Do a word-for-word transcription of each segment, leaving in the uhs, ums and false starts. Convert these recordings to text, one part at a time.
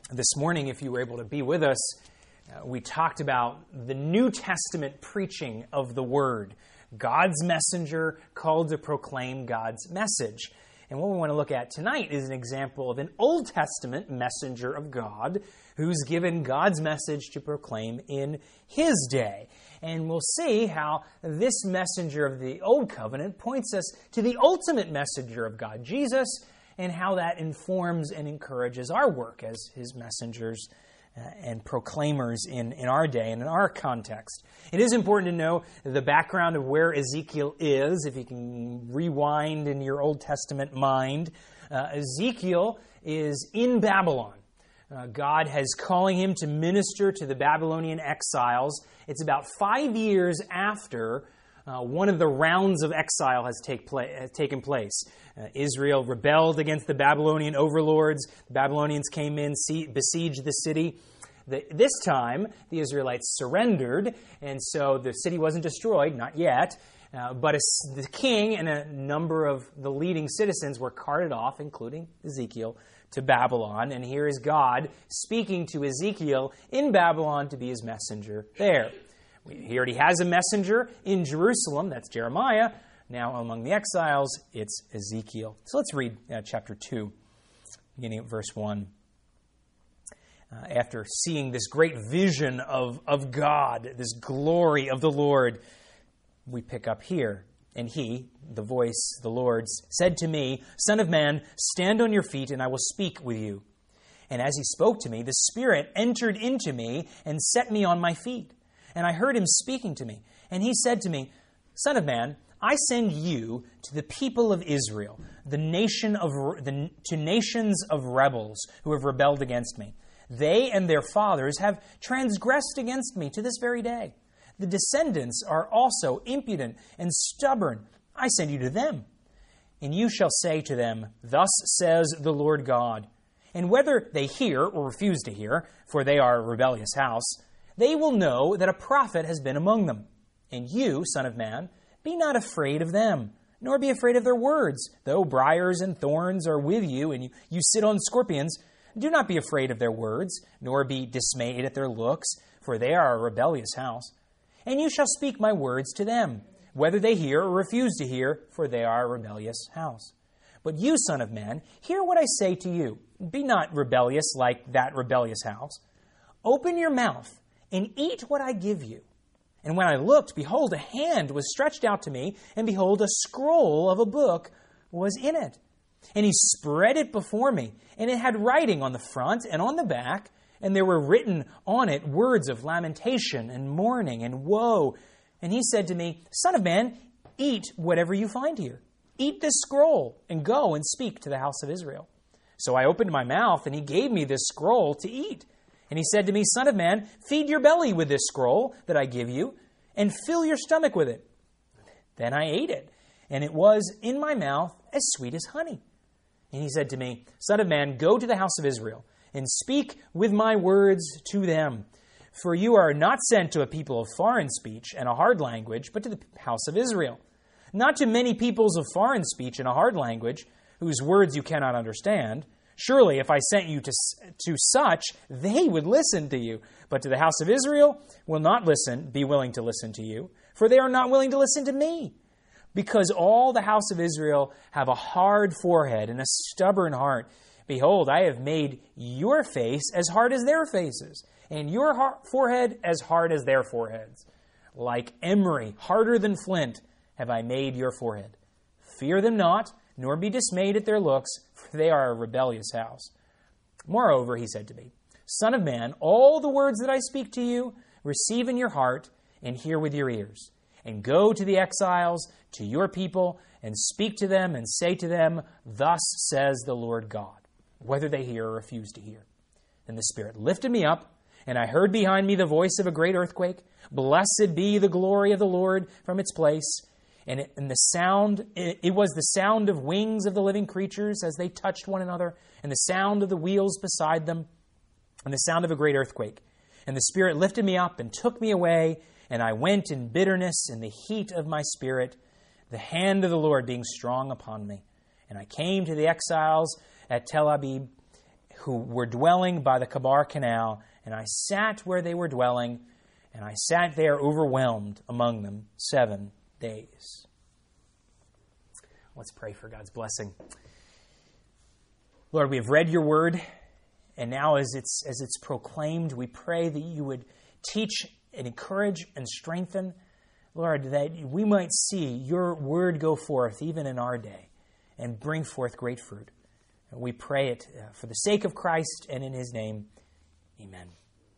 This morning, if you were able to be with us, uh, we talked about the New Testament preaching of the Word, God's messenger called to proclaim God's message. And what we want to look at tonight is an example of an Old Testament messenger of God who's given God's message to proclaim in his day. And we'll see how this messenger of the Old Covenant points us to the ultimate messenger of God, Jesus, and how that informs and encourages our work as his messengers uh, and proclaimers in, in our day and in our context. It is important to know the background of where Ezekiel is, if you can rewind in your Old Testament mind. Uh, Ezekiel is in Babylon. Uh, God has calling him to minister to the Babylonian exiles. It's about five years after uh, one of the rounds of exile has, take pla- has taken place. Uh, Israel rebelled against the Babylonian overlords. The Babylonians came in, see- besieged the city. The, this time, the Israelites surrendered, and so the city wasn't destroyed, not yet, uh, but a, the king and a number of the leading citizens were carted off, including Ezekiel, to Babylon. And here is God speaking to Ezekiel in Babylon to be his messenger there. He already has a messenger in Jerusalem, that's Jeremiah. Now among the exiles, it's Ezekiel. So let's read uh, chapter two, beginning at verse one. Uh, after seeing this great vision of, of God, this glory of the Lord, we pick up here. And he, the voice, the Lord's, said to me, Son of man, stand on your feet, and I will speak with you. And as he spoke to me, the Spirit entered into me and set me on my feet. And I heard him speaking to me. And he said to me, Son of man, I send you to the people of Israel, the nation of the, to nations of rebels who have rebelled against me. They and their fathers have transgressed against me to this very day. The descendants are also impudent and stubborn. I send you to them. And you shall say to them, Thus says the Lord God. And whether they hear or refuse to hear, for they are a rebellious house, they will know that a prophet has been among them. And you, Son of man, be not afraid of them, nor be afraid of their words. Though briars and thorns are with you, and you, you sit on scorpions, do not be afraid of their words, nor be dismayed at their looks, for they are a rebellious house. And you shall speak my words to them, whether they hear or refuse to hear, for they are a rebellious house. But you, Son of man, hear what I say to you. Be not rebellious like that rebellious house. Open your mouth and eat what I give you. And when I looked, behold, a hand was stretched out to me, and behold, a scroll of a book was in it. And he spread it before me, and it had writing on the front and on the back, and there were written on it words of lamentation and mourning and woe. And he said to me, Son of man, eat whatever you find here. Eat this scroll, and go and speak to the house of Israel. So I opened my mouth, and he gave me this scroll to eat. And he said to me, Son of man, feed your belly with this scroll that I give you, and fill your stomach with it. Then I ate it, and it was in my mouth as sweet as honey. And he said to me, Son of man, go to the house of Israel, and speak with my words to them. For you are not sent to a people of foreign speech and a hard language, but to the house of Israel. Not to many peoples of foreign speech and a hard language, whose words you cannot understand. Surely if I sent you to, to such, they would listen to you. But to the house of Israel will not listen, be willing to listen to you, for they are not willing to listen to me. Because all the house of Israel have a hard forehead and a stubborn heart. Behold, I have made your face as hard as their faces, and your heart, forehead as hard as their foreheads. Like emery, harder than flint, have I made your forehead. Fear them not, nor be dismayed at their looks, for they are a rebellious house. Moreover, he said to me, Son of man, all the words that I speak to you, receive in your heart, and hear with your ears. And go to the exiles, to your people, and speak to them, and say to them, Thus says the Lord God, whether they hear or refuse to hear. Then the Spirit lifted me up, and I heard behind me the voice of a great earthquake. Blessed be the glory of the Lord from its place. And, it, and the sound, it, it was the sound of wings of the living creatures as they touched one another, and the sound of the wheels beside them, and the sound of a great earthquake. And the Spirit lifted me up and took me away, and I went in bitterness in the heat of my spirit, the hand of the Lord being strong upon me. And I came to the exiles at Tel Abib, who were dwelling by the Kabar Canal, and I sat where they were dwelling, and I sat there overwhelmed among them seven days. Let's pray for God's blessing. Lord, we have read your word, and now as it's as it's proclaimed, we pray that you would teach and encourage and strengthen, Lord, that we might see your word go forth even in our day and bring forth great fruit. And we pray it for the sake of Christ and in his name. Amen.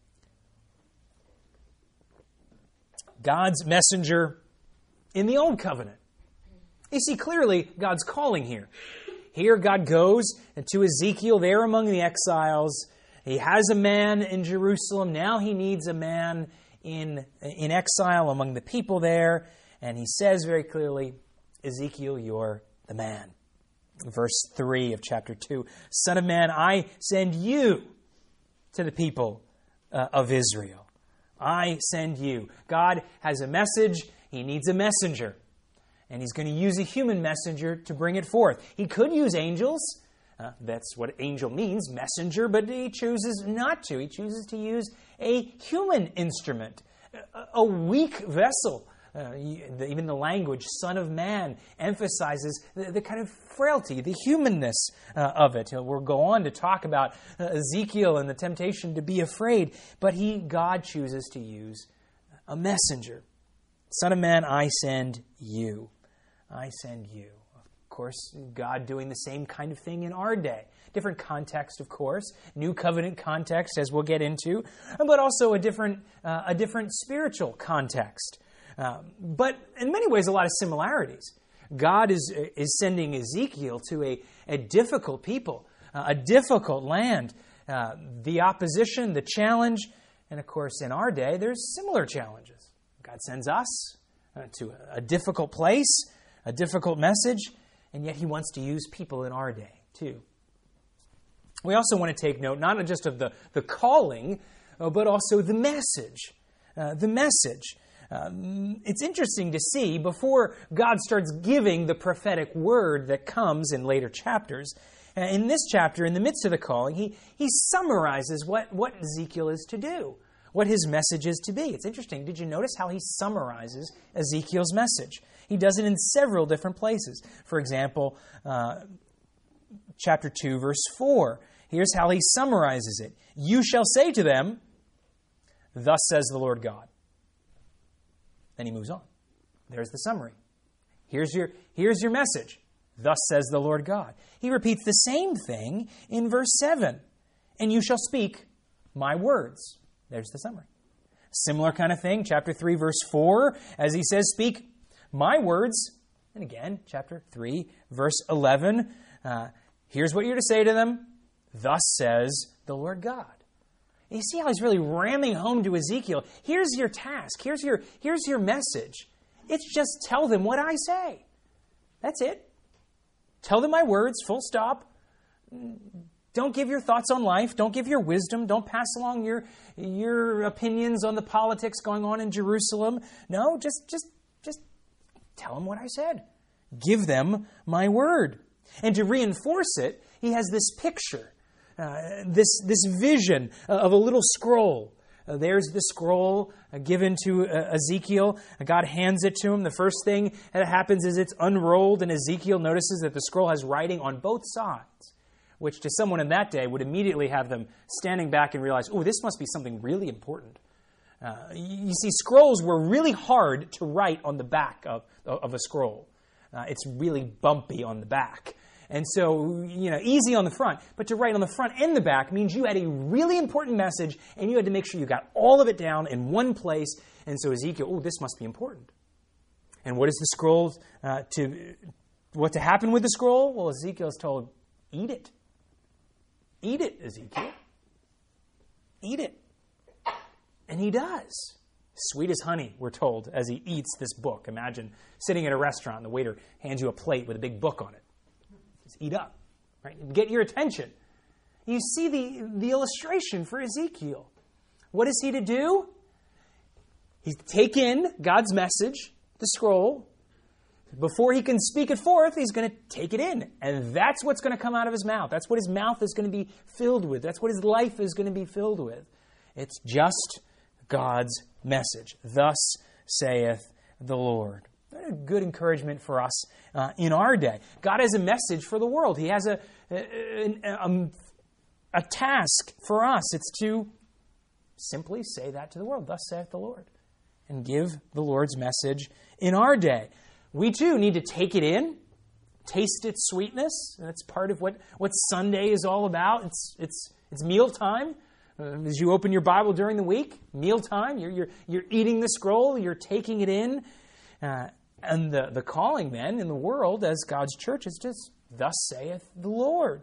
God's messenger in the Old Covenant. You see clearly God's calling here. Here God goes to Ezekiel there among the exiles. He has a man in Jerusalem. Now he needs a man in, in exile among the people there. And he says very clearly, Ezekiel, you're the man. Verse three of chapter two, Son of man, I send you to the people uh, of Israel. I send you. God has a message. He needs a messenger. And he's going to use a human messenger to bring it forth. He could use angels. Uh, that's what angel means, messenger, but he chooses not to. He chooses to use a human instrument, a, a weak vessel. Uh, even the language, Son of Man, emphasizes the, the kind of frailty, the humanness uh, of it. We'll go on to talk about uh, Ezekiel and the temptation to be afraid, but he, God chooses to use a messenger. Son of Man, I send you. I send you. Of course, God doing the same kind of thing in our day. Different context, of course. New covenant context, as we'll get into, but also a different, uh, a different spiritual context. Um, but in many ways, a lot of similarities. God is, is sending Ezekiel to a, a difficult people, uh, a difficult land, uh, the opposition, the challenge, and of course, in our day, there's similar challenges. God sends us uh, to a, a difficult place, a difficult message, and yet he wants to use people in our day, too. We also want to take note not just of the, the calling, uh, but also the message. Uh, the message. Um, it's interesting to see, before God starts giving the prophetic word that comes in later chapters, uh, in this chapter, in the midst of the calling, he, he summarizes what, what Ezekiel is to do, what his message is to be. It's interesting. Did you notice how he summarizes Ezekiel's message? He does it in several different places. For example, uh, chapter two, verse four. Here's how he summarizes it. You shall say to them, thus says the Lord God. Then he moves on. There's the summary. Here's your, here's your message. Thus says the Lord God. He repeats the same thing in verse seven. And you shall speak my words. There's the summary. Similar kind of thing, chapter three, verse four, as he says, speak my words. And again, chapter three, verse eleven, uh, here's what you're to say to them. Thus says the Lord God. You see how he's really ramming home to Ezekiel. Here's your task. Here's your, here's your message. It's just tell them what I say. That's it. Tell them my words, full stop. Don't give your thoughts on life. Don't give your wisdom. Don't pass along your, your opinions on the politics going on in Jerusalem. No, just, just, just tell them what I said. Give them my word. And to reinforce it, he has this picture. Uh, this this vision of a little scroll. Uh, there's the scroll uh, given to uh, Ezekiel. Uh, God hands it to him. The first thing that happens is it's unrolled, and Ezekiel notices that the scroll has writing on both sides, which to someone in that day would immediately have them standing back and realize, oh, this must be something really important. Uh, you see, scrolls were really hard to write on the back of, of a scroll. Uh, it's really bumpy on the back. And so, you know, easy on the front, but to write on the front and the back means you had a really important message and you had to make sure you got all of it down in one place. And so Ezekiel, oh, this must be important. And what is the scroll uh, to, what to happen with the scroll? Well, Ezekiel is told, eat it. Eat it, Ezekiel. Eat it. And he does. Sweet as honey, we're told, as he eats this book. Imagine sitting at a restaurant and the waiter hands you a plate with a big book on it. Eat up, right? Get your attention. You see the, the illustration for Ezekiel. What is he to do? He's to take in God's message, the scroll, Before he can speak it forth, he's going to take it in. And that's what's going to come out of his mouth. That's what his mouth is going to be filled with. That's what his life is going to be filled with. It's just God's message. Thus saith the Lord. A good encouragement for us uh, in our day. God has a message for the world. He has a, a, a, a task for us. It's to simply say that to the world. Thus saith the Lord. And give the Lord's message in our day. We too need to take it in, taste its sweetness. That's part of what, what Sunday is all about. It's it's it's mealtime. Uh, as you open your Bible during the week, mealtime. You're you're you're eating the scroll. You're taking it in. Uh, and the the calling then in the world as God's church is just thus saith the Lord.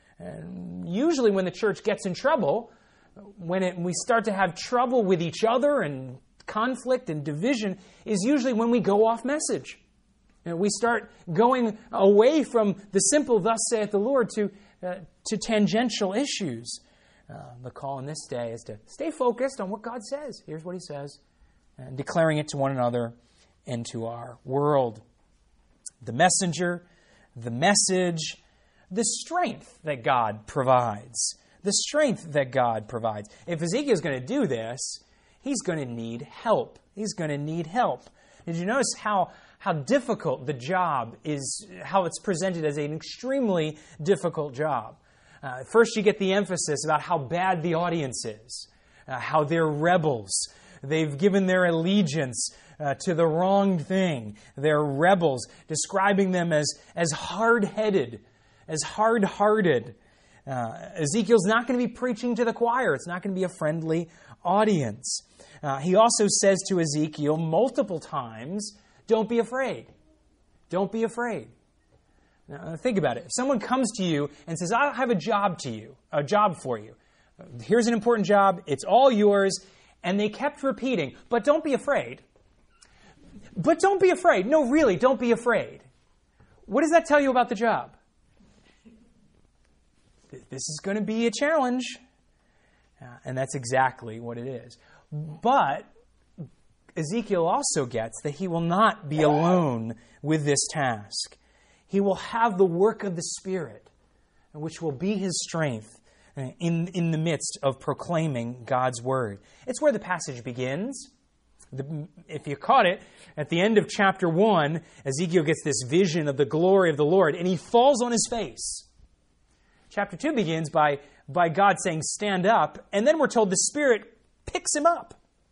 And usually when the church gets in trouble, when it we start to have trouble with each other and conflict and division, is usually when we go off message. You know, we start going away from the simple thus saith the Lord to uh, to tangential issues. Uh, the call in this day is to stay focused on what God says. Here's what He says, and declaring it to one another and to our world. The messenger, the message, the strength that God provides. The strength that God provides. If Ezekiel's going to do this, he's going to need help. He's going to need help. Did you notice how how difficult the job is, how it's presented as an extremely difficult job? Uh, first, you get the emphasis about how bad the audience is, uh, how they're rebels. They've given their allegiance uh, to the wrong thing. They're rebels, describing them as, as hard-headed, as hard-hearted. Uh, Ezekiel's not going to be preaching to the choir. It's not going to be a friendly audience. Uh, he also says to Ezekiel multiple times, don't be afraid. Don't be afraid. Now, think about it. If someone comes to you and says, I have a job to you, a job for you. Here's an important job. It's all yours. And they kept repeating, but don't be afraid. But don't be afraid. No, really, don't be afraid. What does that tell you about the job? This is going to be a challenge. Uh, and that's exactly what it is. But Ezekiel also gets that he will not be alone with this task. He will have the work of the Spirit, which will be his strength in, in the midst of proclaiming God's Word. It's where the passage begins. The, if you caught it, at the end of chapter one, Ezekiel gets this vision of the glory of the Lord, and he falls on his face. Chapter two begins by, by God saying, stand up, and then we're told the Spirit picks him up.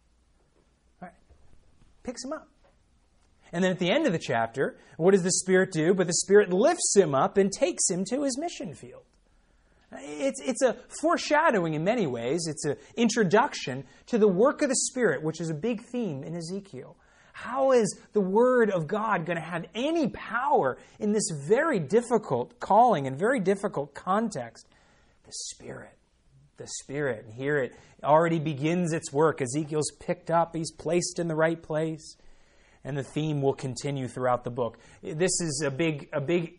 All right. Picks him up. And then at the end of the chapter, what does the Spirit do? But the Spirit lifts him up and takes him to his mission field. It's, it's a foreshadowing in many ways. It's an introduction to the work of the Spirit, which is a big theme in Ezekiel. How is the Word of God going to have any power in this very difficult calling and very difficult context? The Spirit. The Spirit. And here it already begins its work. Ezekiel's picked up. He's placed in the right place. And the theme will continue throughout the book. This is a big, a big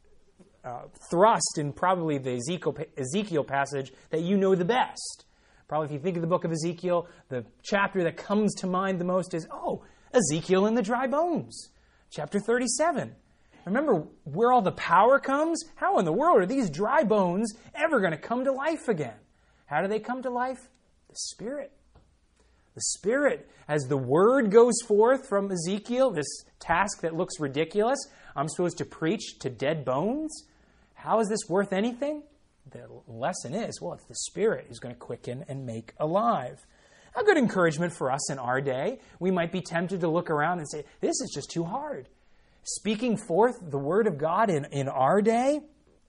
uh, thrust in probably the Ezekiel, Ezekiel passage that you know the best. Probably if you think of the book of Ezekiel, the chapter that comes to mind the most is, oh, Ezekiel and the dry bones. Chapter thirty-seven. Remember where all the power comes? How in the world are these dry bones ever going to come to life again? How do they come to life? The Spirit. The Spirit, as the Word goes forth from Ezekiel, this task that looks ridiculous, I'm supposed to preach to dead bones? How is this worth anything? The lesson is, well, it's the Spirit who's going to quicken and make alive. A good encouragement for us in our day. We might be tempted to look around and say, this is just too hard. Speaking forth the Word of God in, in our day,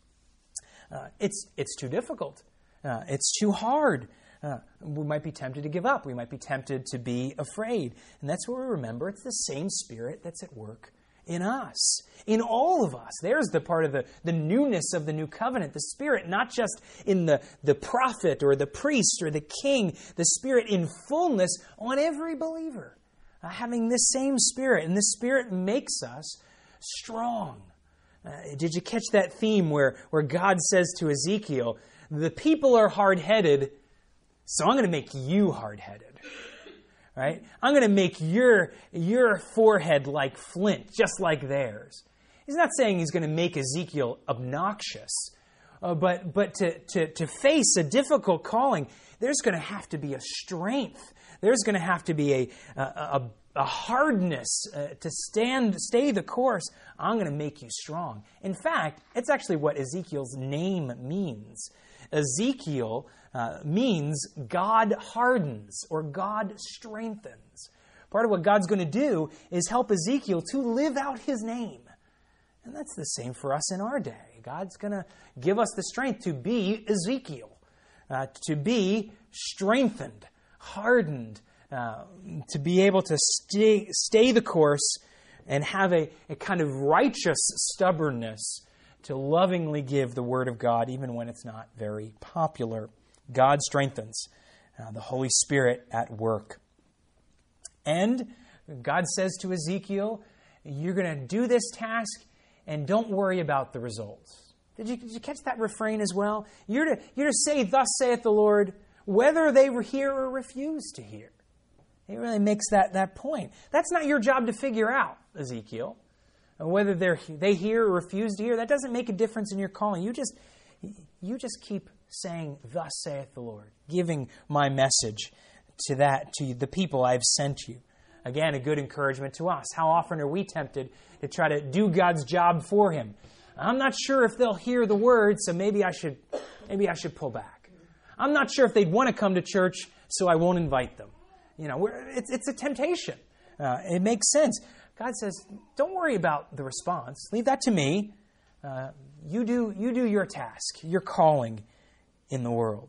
uh, it's, it's too difficult. Uh, it's too hard. Uh, we might be tempted to give up. We might be tempted to be afraid. And that's where we remember it's the same Spirit that's at work in us, in all of us. There's the part of the, the newness of the new covenant. The Spirit, not just in the, the prophet or the priest or the king, the Spirit in fullness on every believer. Uh, having this same Spirit. And the Spirit makes us strong. Uh, did you catch that theme where, where God says to Ezekiel, the people are hard-headed, so I'm going to make you hard-headed. right? I'm going to make your, your forehead like flint, just like theirs. He's not saying he's going to make Ezekiel obnoxious, uh, but, but to, to, to face a difficult calling, there's going to have to be a strength. There's going to have to be a, a, a, a hardness uh, to stand, stay the course. I'm going to make you strong. In fact, it's actually what Ezekiel's name means. Ezekiel uh, means God hardens or God strengthens. Part of what God's going to do is help Ezekiel to live out his name. And that's the same for us in our day. God's going to give us the strength to be Ezekiel, uh, to be strengthened, hardened, uh, to be able to stay, stay the course and have a, a kind of righteous stubbornness to lovingly give the Word of God even when it's not very popular. God strengthens, uh, the Holy Spirit at work. And God says to Ezekiel, you're going to do this task and don't worry about the results. Did you, did you catch that refrain as well? You're to, you're to say, thus saith the Lord, whether they hear or refuse to hear. It really makes that, that point. That's not your job to figure out, Ezekiel. Whether they're, they hear or refuse to hear, that doesn't make a difference in your calling. You just, you just keep saying, thus saith the Lord, giving my message to that, to the people I've sent you. Again, a good encouragement to us. How often are we tempted to try to do God's job for Him? I'm not sure if they'll hear the word, so maybe I should, maybe I should pull back. I'm not sure if they'd want to come to church, so I won't invite them. You know, we're, it's, it's a temptation. Uh, it makes sense. God says, don't worry about the response. Leave that to me. Uh, you do, you do your task, your calling in the world.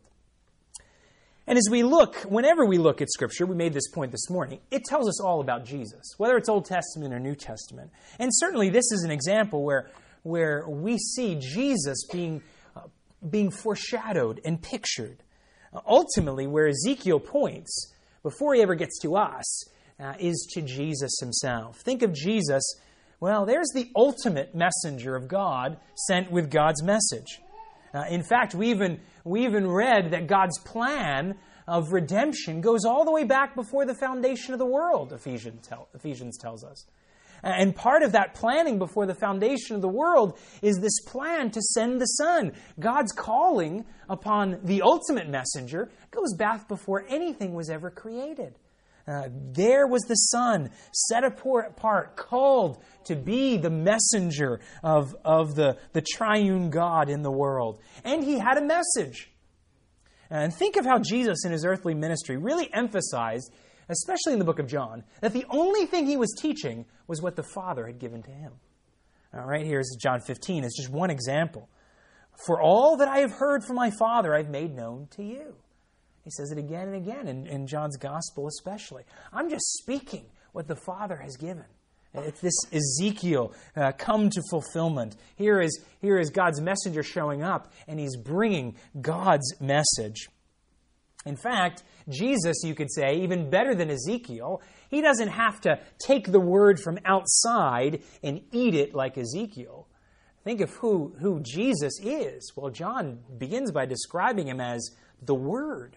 And as we look, whenever we look at Scripture, we made this point this morning, it tells us all about Jesus, whether it's Old Testament or New Testament. And certainly this is an example where, where we see Jesus being, uh, being foreshadowed and pictured. Uh, ultimately, where Ezekiel points, before he ever gets to us, uh, is to Jesus himself. Think of Jesus, well, there's the ultimate messenger of God sent with God's message. Uh, in fact, we even, we even read that God's plan of redemption goes all the way back before the foundation of the world, Ephesians, tell, Ephesians tells us. And part of that planning before the foundation of the world is this plan to send the Son. God's calling upon the ultimate messenger goes back before anything was ever created. Uh, there was the Son, set apart, called to be the messenger of, of the, the triune God in the world. And he had a message. And think of how Jesus in his earthly ministry really emphasized, especially in the book of John, that the only thing he was teaching was what the Father had given to him. All right, here's John fifteen. It's just one example. For all that I have heard from my Father, I've made known to you. He says it again and again in, in John's Gospel especially. I'm just speaking what the Father has given. It's this Ezekiel uh, come to fulfillment. Here is, here is God's messenger showing up, and he's bringing God's message. In fact, Jesus, you could say, even better than Ezekiel, he doesn't have to take the word from outside and eat it like Ezekiel. Think of who, who Jesus is. Well, John begins by describing him as the Word.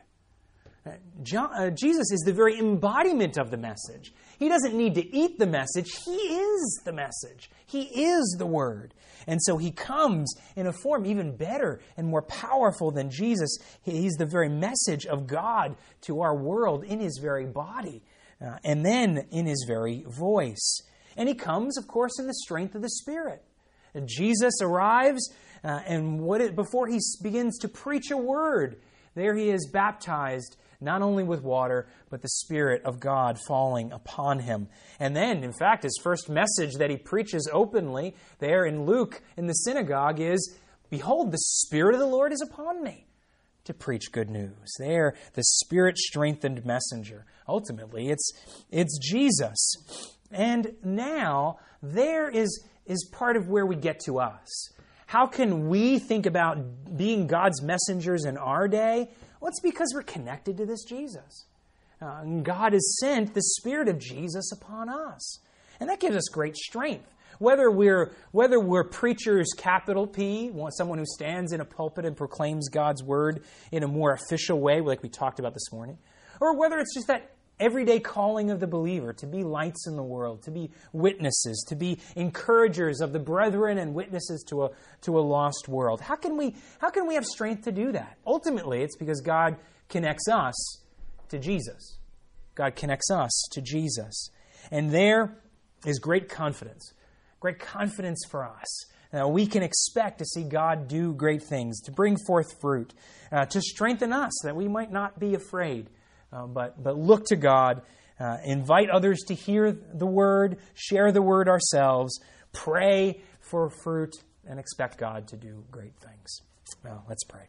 John, uh, Jesus is the very embodiment of the message. He doesn't need to eat the message. He is the message. He is the Word. And so he comes in a form even better and more powerful than Jesus. He's the very message of God to our world in his very body, uh, and then in his very voice. And he comes, of course, in the strength of the Spirit. And Jesus arrives, uh, and what it, before he begins to preach a word, there he is baptized, not only with water, but the Spirit of God falling upon him. And then, in fact, his first message that he preaches openly there in Luke in the synagogue is, behold, the Spirit of the Lord is upon me to preach good news. There, the Spirit-strengthened messenger. Ultimately, it's, it's Jesus. And now, there is, is part of where we get to us. How can we think about being God's messengers in our day? Well, it's because we're connected to this Jesus. Uh, and God has sent the Spirit of Jesus upon us. And that gives us great strength. Whether we're, whether we're preachers, capital P, someone who stands in a pulpit and proclaims God's Word in a more official way, like we talked about this morning, or whether it's just that everyday calling of the believer to be lights in the world, to be witnesses, to be encouragers of the brethren and witnesses to a to a lost world. How can we how can we have strength to do that? Ultimately, it's because God connects us to Jesus. God connects us to Jesus. And there is great confidence. Great confidence for us. Now, we can expect to see God do great things, to bring forth fruit, uh, to strengthen us, that we might not be afraid, uh, but, but look to God, uh, invite others to hear the Word, share the Word ourselves, pray for fruit, and expect God to do great things. Well, let's pray.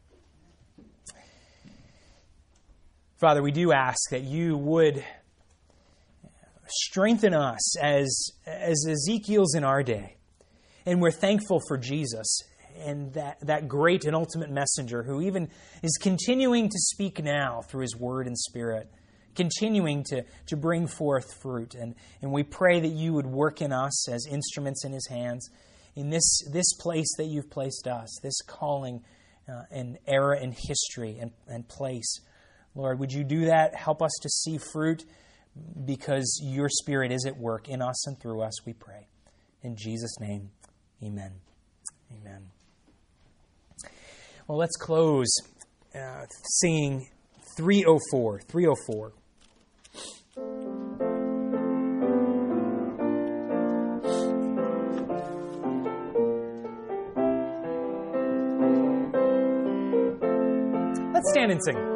Father, we do ask that you would strengthen us as, as Ezekiel's in our day. And we're thankful for Jesus and that, that great and ultimate messenger who even is continuing to speak now through his word and spirit, continuing to, to bring forth fruit. And, and we pray that you would work in us as instruments in his hands in this, this place that you've placed us, this calling uh, and era in history and, and place. Lord, would you do that? Help us to see fruit because your Spirit is at work in us and through us, we pray. In Jesus' name, amen. Amen. Well, let's close uh, singing three oh four. three oh four. Let's stand and sing.